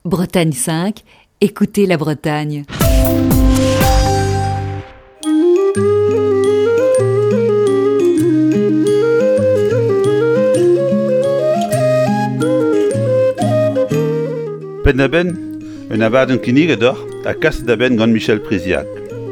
Bretagne 5, écoutez la Bretagne. Pen da ben, un abad un kinnig d'or, a kas da ben gant Michel Priziac.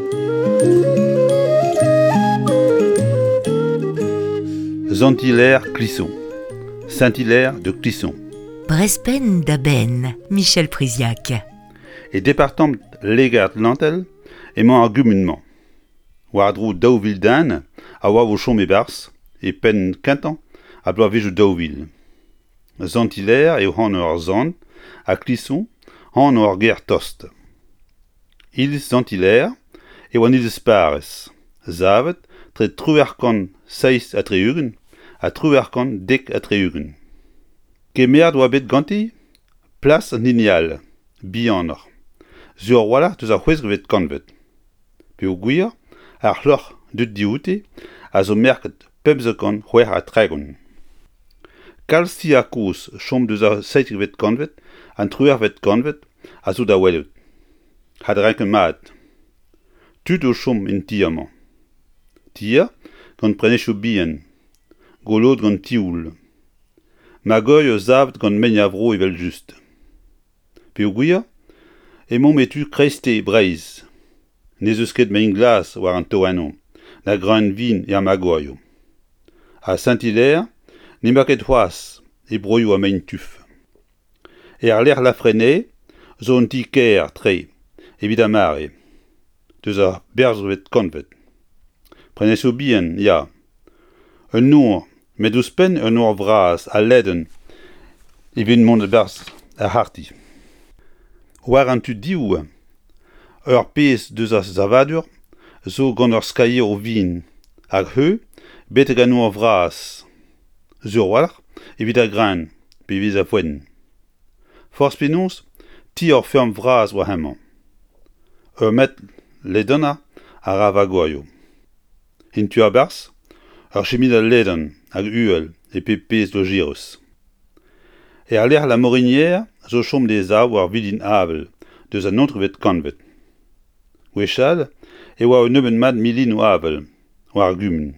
Saint-Hilaire Clisson. Saint-Hilaire de Clisson. Brespen da ben, Michel Priziac. Et département légat lantel, et mon argumentement. War drou daouvil dan, a oa vo chom e bars, et pen quintan, a bloa vejou daouvil. Saint-Hilaire et hon ur zant, a Clisson, hon ur ger tost. Il Saint-Hilaire, et oan il spares. Zavet, tre truerkan 6 a treugen, a truerkan 10 a treugen. Kemer doa bet ganti? Plas ninial, bianor. Sur wala deus a c'hwezg vet kanvet. Pe o gwir, ar c'hloc'h dut dioute, a zo merket pemzekan c'hwer a tregon. Kalsti a kous chom deus a seitig vet kanvet, an truer vet kanvet, a zo da welet. Had renk mat. Tud o chom in tiaman. Tia, gant prenechou bien. Golod gant tioul. Magoy o zavet gant meniavro evel just. Pe o gwir, emon metu kreiste breiz. Nez eus ket mein glas war an toanon, na gran vin e ar magoyo. A Saint-Hilaire, ne ma ket c'hoaz, e broioù a mein tuf. E ar ler la frene, zo an ti ker tre, evit a mare. Deus a berz vet kanvet. Prenesou bien, ya. Un nour, met eus pen un nour vraz a leden, evit mont berz a harti. War an tu diou, ur pez deus a zavadur, zo gant ur skaie o vin, hag heu, bet ag an nour vraz. Zur walc'h, evit a gran, pe vez a poen. Forz penaos, ti ur ferm vraz war hemañ. Ur met ledona a rav a goio. In tu a bars, ur chemid a ledon hag uel e pe pez do giros. E ar ler la morinière zo chom des a war vidin avel, deus an ontr vet kanvet. Wechal, e oa o neuben mad milin o avel, war gumen.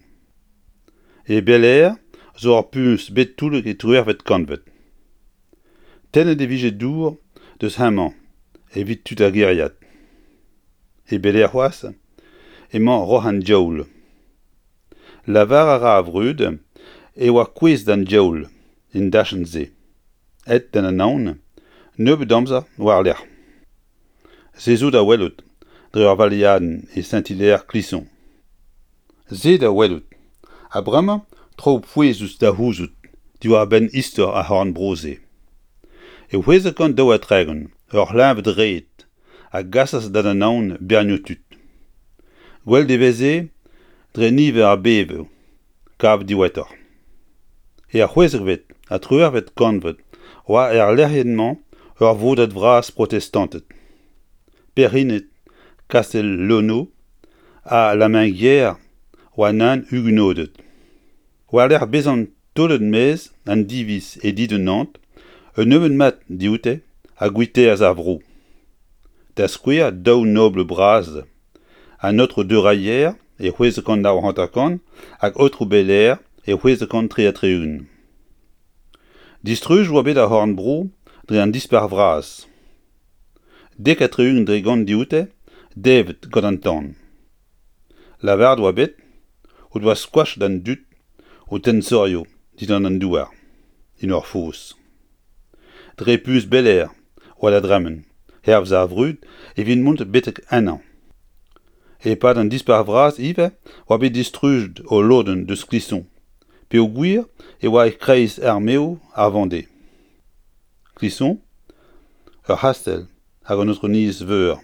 E bel air, zo ar pumus bet toul e truer vet kanvet. Tennet e vije dour deus hemañ, evit tut a geriat. E bel air c'hoaz, emañ rohan djaoul. Lavar a ra a vrud, e oa kwez d'an djaoul, in dachenn ze. Et d'an anaon, neubet amza war ler. Se zo da welot, dre ur valiaden e Saint-Hilaire Clisson. Se da welot, a brama tro pouezus da houzout, di war ben istor a horn broze. E ouezekant daou a tregon, ur limp dreet, a gasas d'an anaon bernio tut. Gwell deveze, dre nive ar beve, kav diwetor. E ar c'hwezek vet, a truer vet kanvet, oa er lerhenman ur vodet vras protestantet. Perrinet, kastel lono, a la main gier, oa nan huguenodet. Oa ler bezan tolet mez, an divis e di de Nantes, un neuven mat dioute, a gwite a zavrou. Da skouer daou noble braz, a notre deux raillère, e c'hwezekant da hantakan, hag autre bel air, e c'hwezekant tre a treun. Distruj oa bet a horn bro, dre an dispar vraz. Dek a treun dre gant dioute, devet gant an tan. Lavar doa bet, o doa squash d'an dut, o tensorio, dit an douar, in ur fos. Dre pus bel air, oa la drammen, herv za vrud, e vin mont betek an an. E pad an dispar vraz ive, oa bet distrujt o loden deus Clisson. Pe o gwir, e oa e kreiz ar meo ar vande. Clisson, ur hastel, hag an notre niz veur.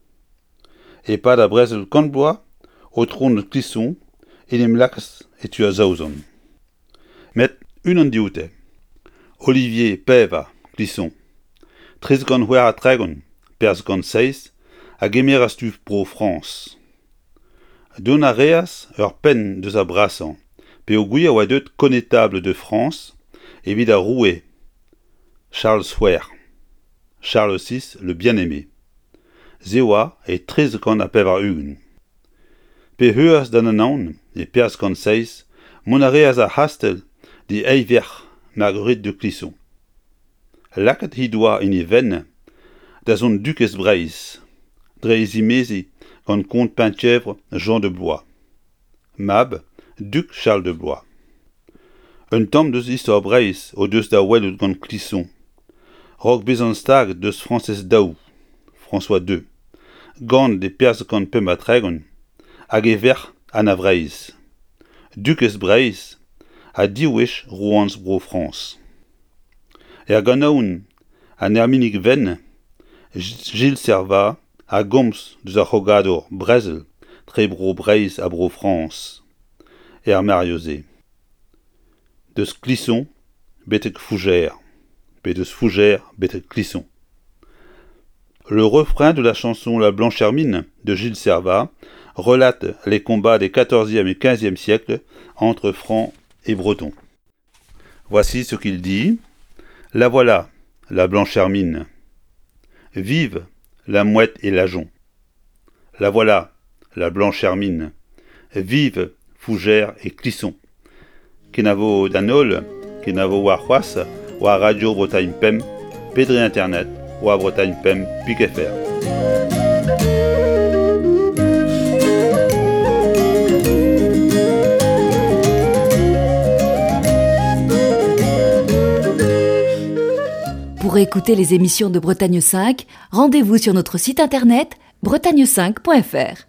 E pad a brezel kantboa, o tron de Clisson, en em lakas e tu a zaouzon. Met un an dioute. Olivier Peva, Clisson. Trez gant c'hwer a tregon, perz gant 6, a gemer a stuf pro France. Don a reas ur pen deus a brasan, pe o gwir oa deut connétable de France, evit a roue, Charles Swer. Charles VI, le bien-aimé. Zewa est 13 kan a pevar ugen. Pe heuras dan an aon, e perzh kan 6, mon a reaz a hastel di eiverch Marguerite de Clisson. Laket hi doa in e ven, da zon dukes Breiz, dreiz imezi gant kont Penthièvre Jean de Blois. Mab, duc Charles de Blois. Un tamm deus istor Breiz o deus da welout gant Clisson. Rok bezan stag deus Frances Daou, François II, gant de perzh kan pem a tregon, hag e verc'h an a Breiz. Dukes Breiz, a diwech Roans bro France. Gant aoun, an erminig ven, Gilles Servat, a gomz deus a c'hogador Brezel, tre bro Breiz a bro France. Mariozé. Deus Clisson, betek Fougère, pe deus Fougère, betek Clisson. Le refrain de la chanson La Blanche Hermine de Gilles Servat relate les combats des XIVe et XVe siècles entre Francs et Bretons. Voici ce qu'il dit. La voilà, la Blanche Hermine. Vive la mouette et l'ajon. La voilà, la Blanche Hermine. Vive Fougère et Clisson. Kenavo Danol, Kenavo Warhuas, ou à Radio Bretagne Pem, Pédré Internet, ou à Bretagne Pem, Pic.fr. Pour écouter les émissions de Bretagne 5, rendez-vous sur notre site internet bretagne5.fr.